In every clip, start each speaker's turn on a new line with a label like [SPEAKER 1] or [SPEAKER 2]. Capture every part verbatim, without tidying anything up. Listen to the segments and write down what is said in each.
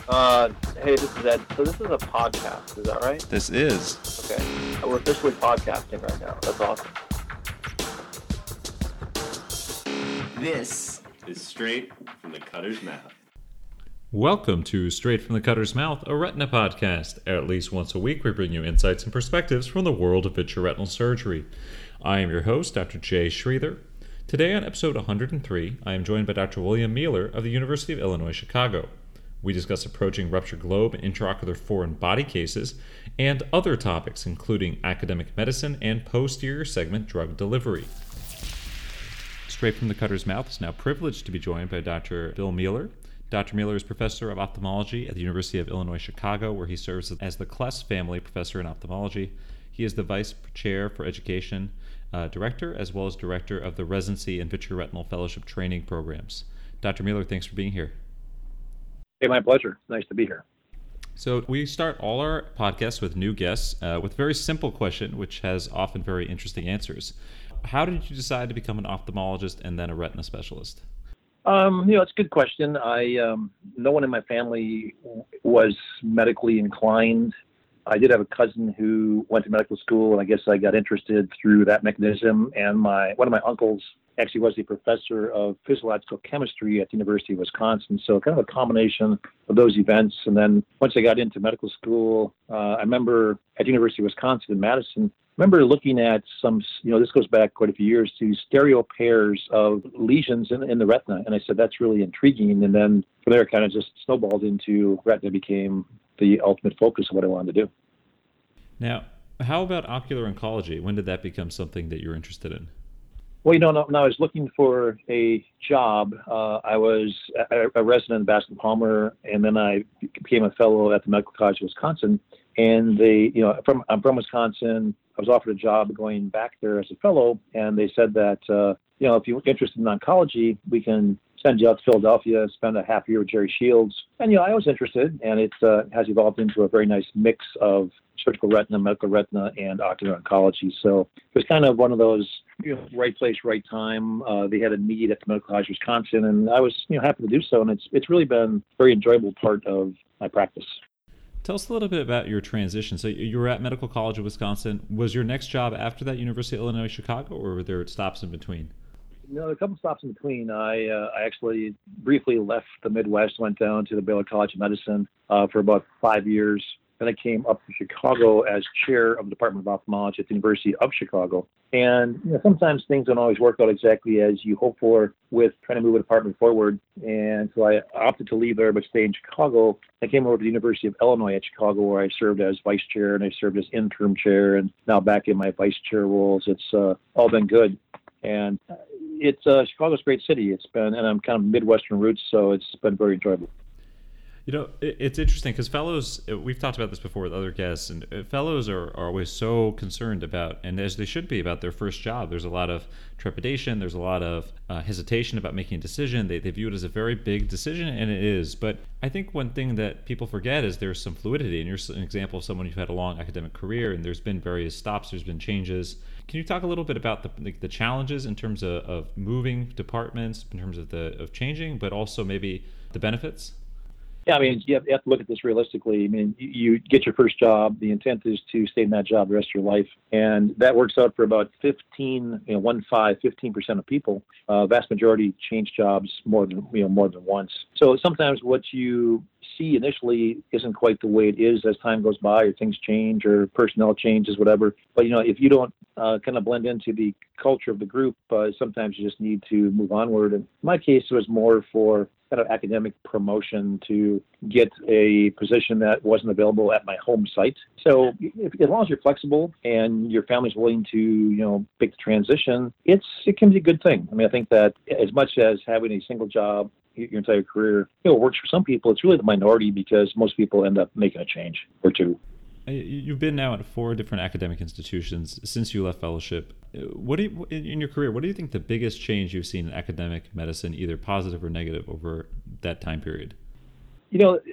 [SPEAKER 1] Uh, hey, this is Ed. So this is a podcast, is that right?
[SPEAKER 2] This is.
[SPEAKER 1] Okay. We're officially podcasting right now. That's awesome.
[SPEAKER 3] This is Straight from the Cutter's Mouth.
[SPEAKER 4] Welcome to Straight from the Cutter's Mouth, a retina podcast. At least once a week, we bring you insights and perspectives from the world of vitreoretinal surgery. I am your host, Doctor Jay Sridhar. Today on episode one hundred three, I am joined by Doctor William Mueller of the University of Illinois, Chicago. We discuss approaching ruptured globe and intraocular foreign body cases and other topics, including academic medicine and posterior segment drug delivery. Straight from the Cutter's Mouth is now privileged to be joined by Doctor Bill Mueller. Doctor Mueller is professor of ophthalmology at the University of Illinois, Chicago, where he serves as the Kless Family Professor in Ophthalmology. He is the Vice Chair for Education uh, Director, as well as Director of the Residency and Vitreoretinal Fellowship Training Programs. Doctor Mueller, thanks for being here.
[SPEAKER 1] Hey, my pleasure. Nice to be here.
[SPEAKER 4] So we start all our podcasts with new guests uh, with a very simple question, which has often very interesting answers. How did you decide to become an ophthalmologist and then a retina specialist?
[SPEAKER 1] Um, you know, it's a good question. I um, no one in my family was medically inclined. I did have a cousin who went to medical school, and I guess I got interested through that mechanism. And my one of my uncles actually was a professor of physiological chemistry at the University of Wisconsin. So kind of a combination of those events. And then once I got into medical school, uh, I remember at the University of Wisconsin in Madison, I remember looking at some, you know, this goes back quite a few years, to stereo pairs of lesions in, in the retina. And I said, that's really intriguing. And then from there, it kind of just snowballed into retina became the ultimate focus of what I wanted to do.
[SPEAKER 4] Now, how about ocular oncology? When did that become something that you're interested in?
[SPEAKER 1] Well, you know, when I was looking for a job, uh, I was a, a resident of Bascom Palmer, and then I became a fellow at the Medical College of Wisconsin. And they, you know, from I'm from Wisconsin. I was offered a job going back there as a fellow, and they said that, uh, you know, if you're interested in oncology, we can send you out to Philadelphia, spend a half year with Jerry Shields. And, you know, I was interested, and it uh, has evolved into a very nice mix of surgical retina, medical retina, and ocular oncology. So it was kind of one of those, you know, right place, right time. Uh, they had a need at the Medical College of Wisconsin, and I was, you know, happy to do so. And it's it's really been a very enjoyable part of my practice.
[SPEAKER 4] Tell us a little bit about your transition. So you were at Medical College of Wisconsin. Was your next job after that University of Illinois, Chicago, or were there stops in between?
[SPEAKER 1] No, there were a couple stops in between. I uh, I actually briefly left the Midwest, went down to the Baylor College of Medicine uh, for about five years. Then I came up to Chicago as chair of the Department of Ophthalmology at the University of Chicago. And you know, sometimes things don't always work out exactly as you hope for with trying to move a department forward. And so I opted to leave there but stay in Chicago. I came over to the University of Illinois at Chicago, where I served as vice chair, and I served as interim chair, and now back in my vice chair roles. It's uh, all been good. And it's uh, Chicago's a great city. It's been, and I'm kind of Midwestern roots, so it's been very enjoyable.
[SPEAKER 4] You know, it's interesting because fellows, we've talked about this before with other guests, and fellows are, are always so concerned about, and as they should be, about their first job. There's a lot of trepidation. There's a lot of uh, hesitation about making a decision. They, they view it as a very big decision, and it is. But I think one thing that people forget is there's some fluidity. And you're an example of someone who's had a long academic career, and there's been various stops. There's been changes. Can you talk a little bit about the the, the challenges in terms of, of moving departments, in terms of the of changing, but also maybe the benefits?
[SPEAKER 1] Yeah, I mean, you have, you have to look at this realistically. I mean, you, you get your first job. The intent is to stay in that job the rest of your life. And that works out for about fifteen, you know, one, five, fifteen percent of people. Uh, vast majority change jobs more than, you know, more than once. So sometimes what you see initially isn't quite the way it is as time goes by, or things change, or personnel changes, whatever. But, you know, if you don't uh, kind of blend into the culture of the group, uh, sometimes you just need to move onward. And in my case, it was more for kind of academic promotion to get a position that wasn't available at my home site. So if, as long as you're flexible and your family's willing to, you know, make the transition, it's it can be a good thing. I mean, I think that as much as having a single job your entire career, you know, works for some people, it's really the minority, because most people end up making a change or two.
[SPEAKER 4] You've been now at four different academic institutions since you left fellowship. What do you, in your career, what do you think the biggest change you've seen in academic medicine, either positive or negative, over that time period?
[SPEAKER 1] You know,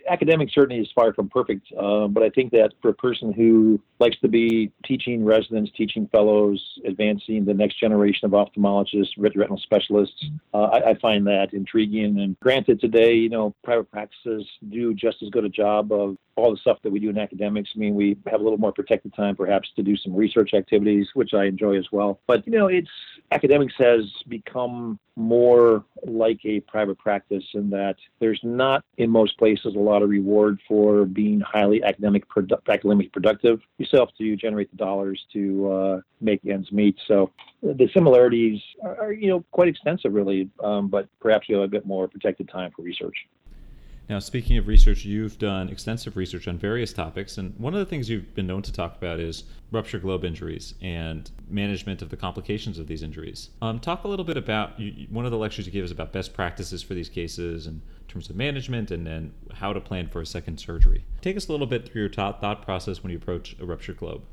[SPEAKER 1] academic certainly is far from perfect, uh, but I think that for a person who likes to be teaching residents, teaching fellows, advancing the next generation of ophthalmologists, retinal specialists, uh, I, I find that intriguing. And granted, today, you know, private practices do just as good a job of all the stuff that we do in academics. I mean, we have a little more protected time, perhaps, to do some research activities, which I enjoy as well. But, you know, it's academics has become more like a private practice in that there's not, in most places, a lot of reward for being highly academic, produ- academically productive. You still have to generate the dollars to uh, make ends meet. So the similarities are, are you know, quite extensive, really, um, but perhaps you have a bit more protected time for research.
[SPEAKER 4] Now, speaking of research, you've done extensive research on various topics, and one of the things you've been known to talk about is ruptured globe injuries and management of the complications of these injuries. Um, talk a little bit about, you, one of the lectures you gave is about best practices for these cases in terms of management and then how to plan for a second surgery. Take us a little bit through your thought, thought process when you approach a ruptured globe.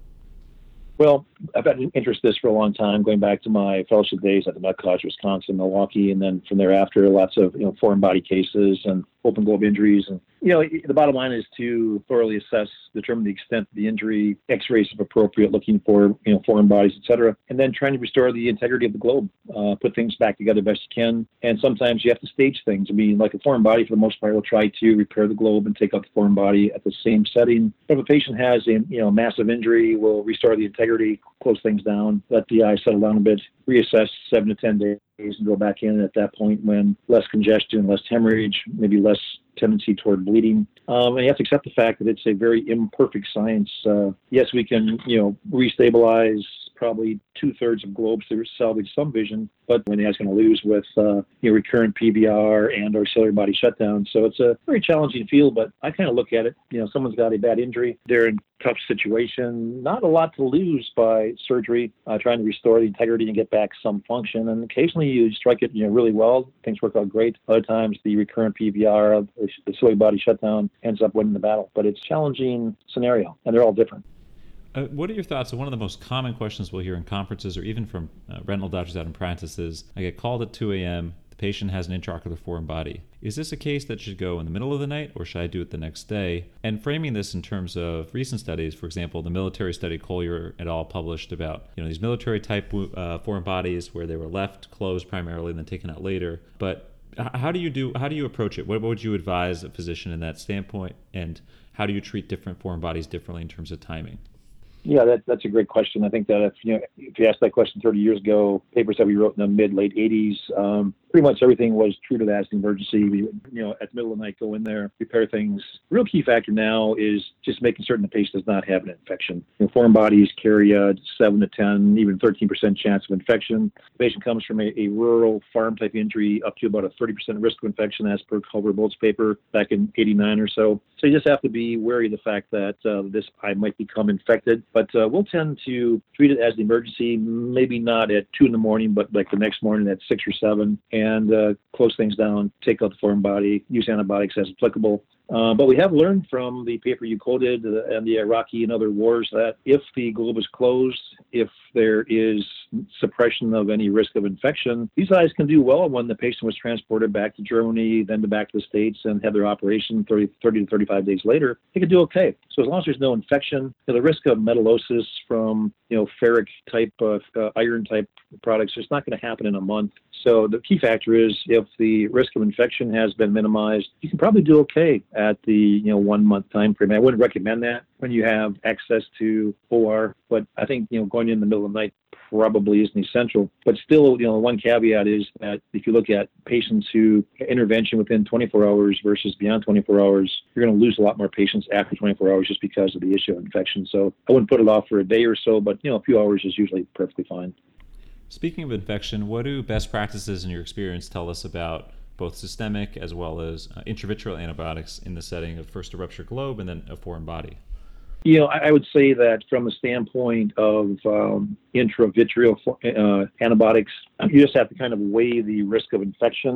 [SPEAKER 1] Well, I've had an interest in this for a long time, going back to my fellowship days at the Med College, Wisconsin, Milwaukee, and then from thereafter, lots of you know foreign body cases and open globe injuries. And you know, the bottom line is to thoroughly assess, determine the extent of the injury, X-rays if appropriate, looking for you know foreign bodies, et cetera, and then trying to restore the integrity of the globe, uh, put things back together best you can. And sometimes you have to stage things. I mean, like a foreign body, for the most part, will try to repair the globe and take out the foreign body at the same setting. But if a patient has a you know massive injury, we'll restore the integrity, close things down, let the eye settle down a bit, reassess seven to ten days, and go back in at that point when less congestion, less hemorrhage, maybe less tendency toward bleeding. Um, and you have to accept the fact that it's a very imperfect science. Uh, yes, we can, you know, restabilize probably two-thirds of globes to salvage some vision, but when the eye's going to lose with uh, you know, recurrent P V R and or ciliary body shutdown. So it's a very challenging field, but I kind of look at it, you know, someone's got a bad injury, they're in a tough situation, not a lot to lose by surgery, uh, trying to restore the integrity and get back some function. And occasionally you strike it, you know, really well, things work out great. Other times the recurrent P V R of the ciliary body shutdown ends up winning the battle. But it's a challenging scenario, and they're all different.
[SPEAKER 4] Uh, what are your thoughts? So one of the most common questions we'll hear in conferences or even from uh, retinal doctors out in practice is, I get called at two a.m., the patient has an intraocular foreign body. Is this a case that should go in the middle of the night, or should I do it the next day? And framing this in terms of recent studies, for example, the military study Collier et al. Published about you know these military type uh, foreign bodies where they were left closed primarily and then taken out later. But how do you do? How do you approach it? What would you advise a physician in that standpoint? And how do you treat different foreign bodies differently in terms of timing?
[SPEAKER 1] Yeah, that, that's a great question. I think that if you know if you asked that question thirty years ago, papers that we wrote in the mid late eighties, um, pretty much everything was treated as an emergency. We, you know, at the middle of the night, go in there, repair things. The real key factor now is just making certain the patient does not have an infection. You know, foreign bodies carry a seven to ten, even thirteen percent chance of infection. The patient comes from a, a rural farm type injury, up to about a thirty percent risk of infection, as per Culver Bolt's paper back in eighty-nine or so. So you just have to be wary of the fact that uh, this eye might become infected. But uh, we'll tend to treat it as an emergency, maybe not at two in the morning, but like the next morning at six or seven, and uh, close things down, take out the foreign body, use antibiotics as applicable. Uh, but we have learned from the paper you quoted uh, and the Iraqi and other wars that if the globe is closed, if there is suppression of any risk of infection, these eyes can do well when the patient was transported back to Germany, then to back to the States, and had their operation thirty, thirty to thirty-five days later. They could do okay. So as long as there's no infection, you know, the risk of metallosis from you know ferric type, uh, uh, iron type products is not going to happen in a month. So the key factor is if the risk of infection has been minimized, you can probably do okay at the you know one month time frame. I wouldn't recommend that when you have access to O R, but I think you know going in the middle of the night probably isn't essential. But still, you know, one caveat is that if you look at patients who intervention within twenty-four hours versus beyond twenty-four hours, you're going to lose a lot more patients after twenty-four hours just because of the issue of infection. So I wouldn't put it off for a day or so, but you know, a few hours is usually perfectly fine.
[SPEAKER 4] Speaking of infection, what do best practices in your experience tell us about both systemic as well as uh, intravitreal antibiotics in the setting of first a ruptured globe and then a foreign body?
[SPEAKER 1] You know, I would say that from the standpoint of um, intravitreal uh, antibiotics, you just have to kind of weigh the risk of infection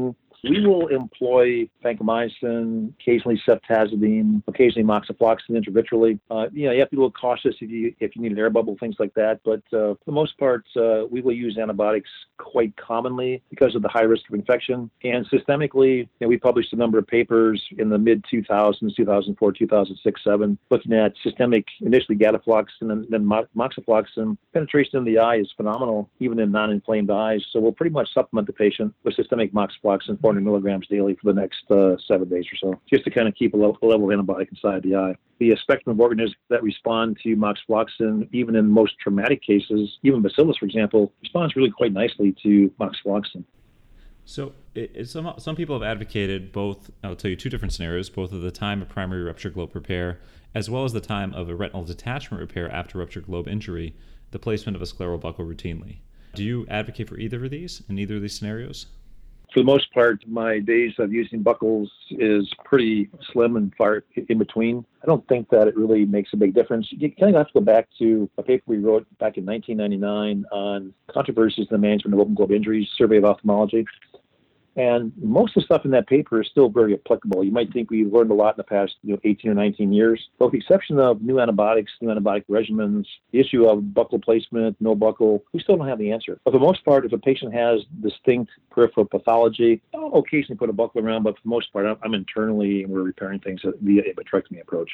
[SPEAKER 1] we will employ vancomycin, occasionally ceftazidime, occasionally moxifloxacin intravitreally. Uh, you know, you have to be a little cautious if you if you need an air bubble, things like that. But uh, for the most part, uh, we will use antibiotics quite commonly because of the high risk of infection. And systemically, you know, we published a number of papers in the mid two thousands, two thousand four, two thousand six, seven, looking at systemic, initially Gatafloxacin and then mo- moxifloxacin. Penetration in the eye is phenomenal, even in non-inflamed eyes. So we'll pretty much supplement the patient with systemic moxifloxacin, four hundred milligrams daily for the next uh, seven days or so, just to kind of keep a level, a level of antibiotic inside the eye. The spectrum of organisms that respond to moxifloxacin, even in most traumatic cases, even bacillus, for example, responds really quite nicely to moxifloxacin.
[SPEAKER 4] So it, it, some some people have advocated both, I'll tell you two different scenarios, both of the time of primary ruptured globe repair, as well as the time of a retinal detachment repair after ruptured globe injury, the placement of a scleral buckle routinely. Do you advocate for either of these, in either of these scenarios?
[SPEAKER 1] For the most part, my days of using buckles is pretty slim and far in between. I don't think that it really makes a big difference. You kind of have to go back to a paper we wrote back in nineteen ninety-nine on controversies in the management of open globe injuries, Survey of Ophthalmology. And most of the stuff in that paper is still very applicable. You might think we've learned a lot in the past you know, eighteen or nineteen years. But with the exception of new antibiotics, new antibiotic regimens, the issue of buckle placement, no buckle, we still don't have the answer. But for the most part, if a patient has distinct peripheral pathology, I'll occasionally put a buckle around, but for the most part, I'm internally and we're repairing things via a vitrectomy approach.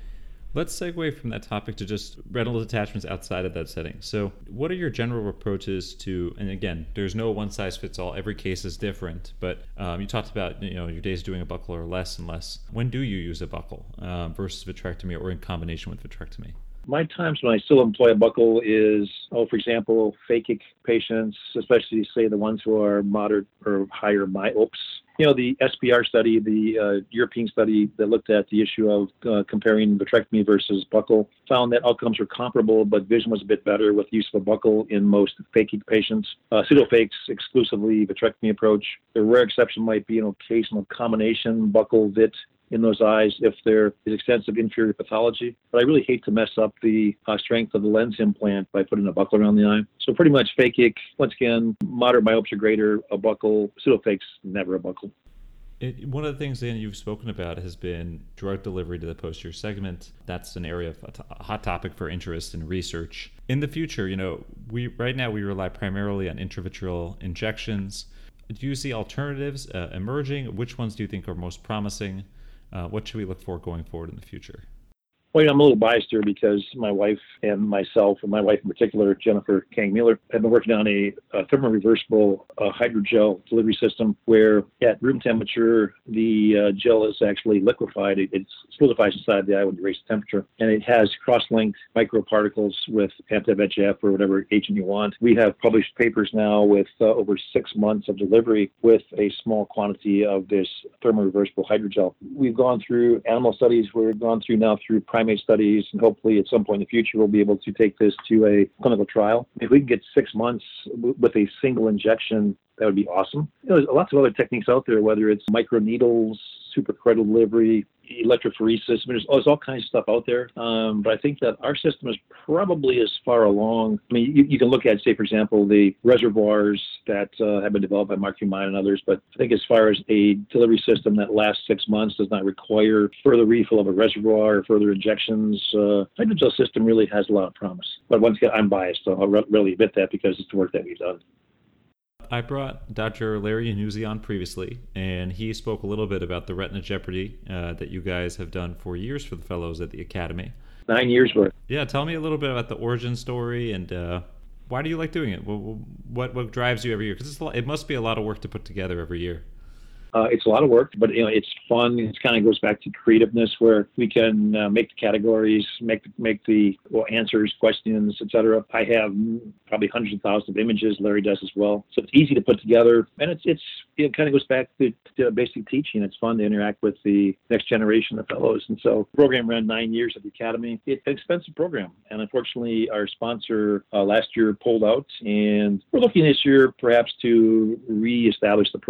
[SPEAKER 4] Let's segue from that topic to just retinal detachments outside of that setting. So what are your general approaches to, and again, there's no one size fits all, every case is different, but um, you talked about you know your days doing a buckle or less and less. When do you use a buckle uh, versus vitrectomy or in combination with vitrectomy?
[SPEAKER 1] My times when I still employ a buckle is, oh, for example, phakic patients, especially say the ones who are moderate or higher myopes. You know, the S P R study, the uh, European study that looked at the issue of uh, comparing vitrectomy versus buckle, found that outcomes were comparable, but vision was a bit better with use of a buckle in most phakic patients. Uh, pseudophakics, exclusively vitrectomy approach. The rare exception might be an occasional combination buckle-vit in those eyes if there is extensive inferior pathology. But I really hate to mess up the uh, strength of the lens implant by putting a buckle around the eye. So pretty much phakic, once again, moderate myopes or greater, a buckle. Pseudophakics, never a buckle.
[SPEAKER 4] It, one of the things, Dan, you've spoken about has been drug delivery to the posterior segment. That's an area of a, t- a hot topic for interest and research. In the future, you know, we right now we rely primarily on intravitreal injections. Do you see alternatives uh, emerging? Which ones do you think are most promising? Uh, what should we look for going forward in the future?
[SPEAKER 1] Well, I'm a little biased here because my wife and myself, and my wife in particular, Jennifer Kang-Mueller, have been working on a, a thermoreversible uh, hydrogel delivery system where at room temperature, the uh, gel is actually liquefied. It, it solidifies inside the eye when you raise the temperature. And it has cross-linked microparticles with anti-V E G F or whatever agent you want. We have published papers now with uh, over six months of delivery with a small quantity of this thermoreversible hydrogel. We've gone through animal studies. We've gone through now through primate studies, and hopefully at some point in the future we'll be able to take this to a clinical trial. If we can get six months w- with a single injection, that would be awesome. You know, there's lots of other techniques out there, whether it's microneedles, suprachoroidal delivery, electrophoresis. I mean, there's, there's all kinds of stuff out there. Um, but I think that our system is probably as far along. I mean, you, you can look at, say, for example, the reservoirs that uh, have been developed by Mark Humine and others. But I think as far as a delivery system that lasts six months, does not require further refill of a reservoir or further injections, uh, hydrogel system really has a lot of promise. But once again, I'm biased, so I'll re- really admit that because it's the work that we've done.
[SPEAKER 4] I brought Doctor Larry Iannuzzi on previously, and he spoke a little bit about the Retina Jeopardy uh, that you guys have done for years for the fellows at the Academy.
[SPEAKER 1] Nine years worth.
[SPEAKER 4] Yeah, tell me a little bit about the origin story and uh, why do you like doing it? What what, what drives you every year? Because it must be a lot of work to put together every year.
[SPEAKER 1] Uh, it's a lot of work, but you know it's fun. It kind of goes back to creativeness, where we can uh, make the categories, make make the well, answers, questions, et cetera. I have probably hundreds of thousands of images. Larry does as well, so it's easy to put together, and it's it's it kind of goes back to, to basic teaching. It's fun to interact with the next generation of fellows, and so the program ran nine years at the Academy. It's an expensive program, and unfortunately, our sponsor uh, last year pulled out, and we're looking this year perhaps to reestablish the program.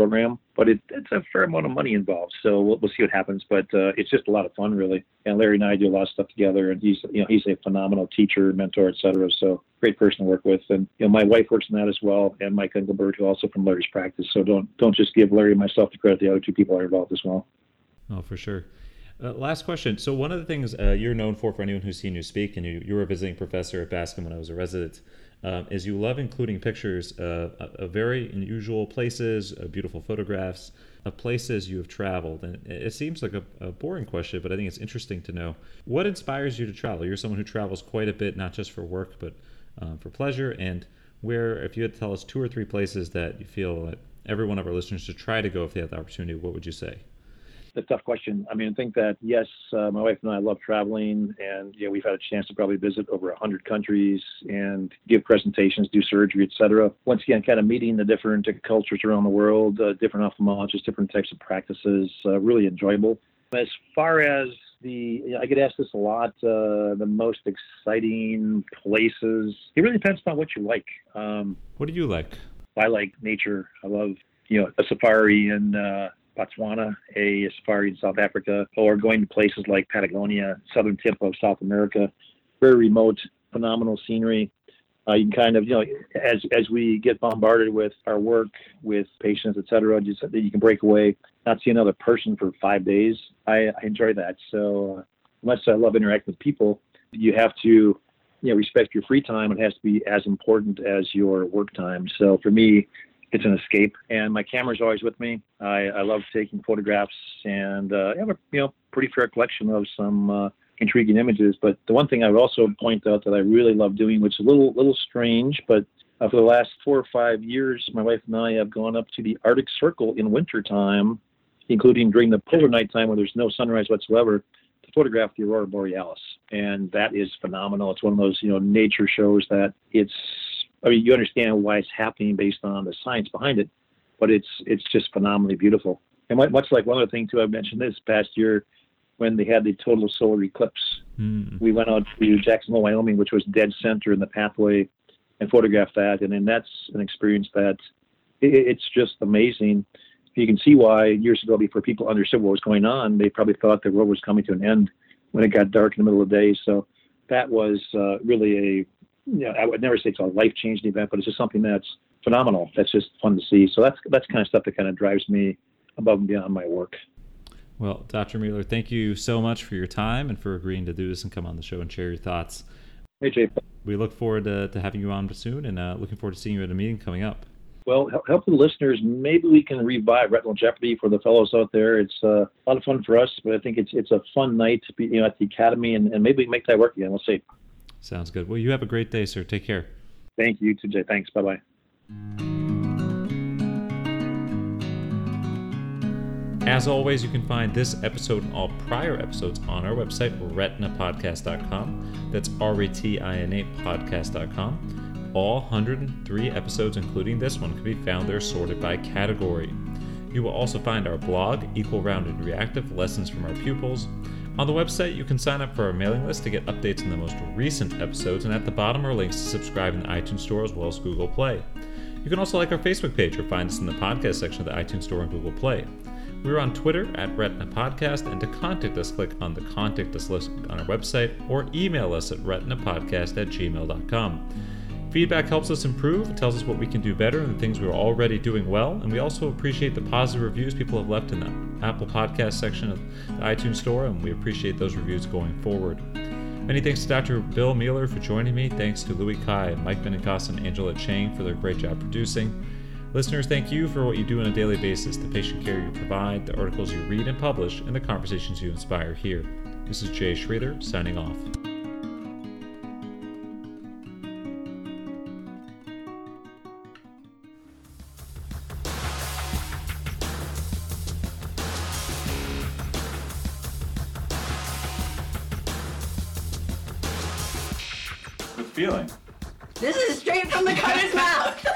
[SPEAKER 1] but it, it's a fair amount of money involved. So we'll, we'll see what happens. But uh, it's just a lot of fun, really. And Larry and I do a lot of stuff together, and he's you know he's a phenomenal teacher, mentor, et cetera. So great person to work with. And you know my wife works in that as well, and Mike Engelbert, who also from Larry's practice. So don't don't just give Larry and myself the credit. The other two people are involved as well.
[SPEAKER 4] Oh, for sure. Uh, last question. So one of the things uh, you're known for, for anyone who's seen you speak, and you, you were a visiting professor at Bascom when I was a resident, um, is you love including pictures uh, of very unusual places, uh, beautiful photographs of places you have traveled. And it seems like a, a boring question, but I think it's interesting to know. What inspires you to travel? You're someone who travels quite a bit, not just for work, but um, for pleasure. And where, if you had to tell us two or three places that you feel that every one of our listeners should try to go if they had the opportunity, what would you say?
[SPEAKER 1] A tough question. I mean, I think that, yes, uh, my wife and I love traveling, and you know, we've had a chance to probably visit over one hundred countries and give presentations, do surgery, et cetera. Once again, kind of meeting the different cultures around the world, uh, different ophthalmologists, different types of practices, uh, really enjoyable. As far as the, you know, I get asked this a lot, uh, the most exciting places, it really depends on what you like. Um,
[SPEAKER 4] what do you like?
[SPEAKER 1] I like nature. I love, you know, a safari in uh, Botswana, a safari in South Africa, or going to places like Patagonia, southern tip of South America, very remote, phenomenal scenery. Uh, you can kind of, you know, as as we get bombarded with our work, with patients, et cetera, just that you can break away, not see another person for five days. I, I enjoy that. So uh, unless I love interacting with people, you have to, you know, respect your free time. It has to be as important as your work time. So for me, it's an escape, and my camera's always with me. I, I love taking photographs, and uh, I have a you know pretty fair collection of some uh, intriguing images. But the one thing I would also point out that I really love doing, which is a little little strange, but uh, for the last four or five years, my wife and I have gone up to the Arctic Circle in wintertime, including during the polar nighttime where there's no sunrise whatsoever, to photograph the Aurora Borealis, and that is phenomenal. It's one of those you know nature shows that it's. I mean, you understand why it's happening based on the science behind it, but it's it's just phenomenally beautiful. And much like one other thing, too, I mentioned this past year when they had the total solar eclipse. Mm. We went out to Jackson Hole, Wyoming, which was dead center in the pathway, and photographed that. And then that's an experience that it, it's just amazing. You can see why years ago, before people understood what was going on, they probably thought the world was coming to an end when it got dark in the middle of the day. So that was uh, really a You know, I would never say it's a life-changing event, but it's just something that's phenomenal. That's just fun to see. So that's that's kind of stuff that kind of drives me above and beyond my work.
[SPEAKER 4] Well, Doctor Mueller, thank you so much for your time and for agreeing to do this and come on the show and share your thoughts.
[SPEAKER 1] Hey, Jay.
[SPEAKER 4] We look forward to, to having you on soon, and uh, looking forward to seeing you at a meeting coming up.
[SPEAKER 1] Well, help, help the listeners. Maybe we can revive Retinal Jeopardy for the fellows out there. It's uh, a lot of fun for us, but I think it's it's a fun night to be you know at the Academy, and, and maybe we can make that work again. We'll see.
[SPEAKER 4] Sounds good. Well, you have a great day, sir. Take care.
[SPEAKER 1] Thank you, too, Jay. Thanks. Bye-bye.
[SPEAKER 4] As always, you can find this episode and all prior episodes on our website, retina podcast dot com. That's R E T I N A podcast dot com. All one hundred three episodes, including this one, can be found there sorted by category. You will also find our blog, Equal Rounded Reactive Lessons from Our Pupils. On the website, you can sign up for our mailing list to get updates on the most recent episodes, and at the bottom are links to subscribe in the iTunes Store as well as Google Play. You can also like our Facebook page or find us in the podcast section of the iTunes Store and Google Play. We're on Twitter at Retina Podcast, and to contact us, click on the Contact Us list on our website or email us at retinapodcast at gmail dot com. Feedback helps us improve. It tells us what we can do better and the things we're already doing well. And we also appreciate the positive reviews people have left in the Apple Podcast section of the iTunes Store, and we appreciate those reviews going forward. Many thanks to Doctor Bill Mueller for joining me. Thanks to Louis Kai, Mike Benincasa, and Angela Chang for their great job producing. Listeners, thank you for what you do on a daily basis, the patient care you provide, the articles you read and publish, and the conversations you inspire here. This is Jay Schreither, signing off.
[SPEAKER 3] Feeling.
[SPEAKER 2] This is straight from the cutter's mouth.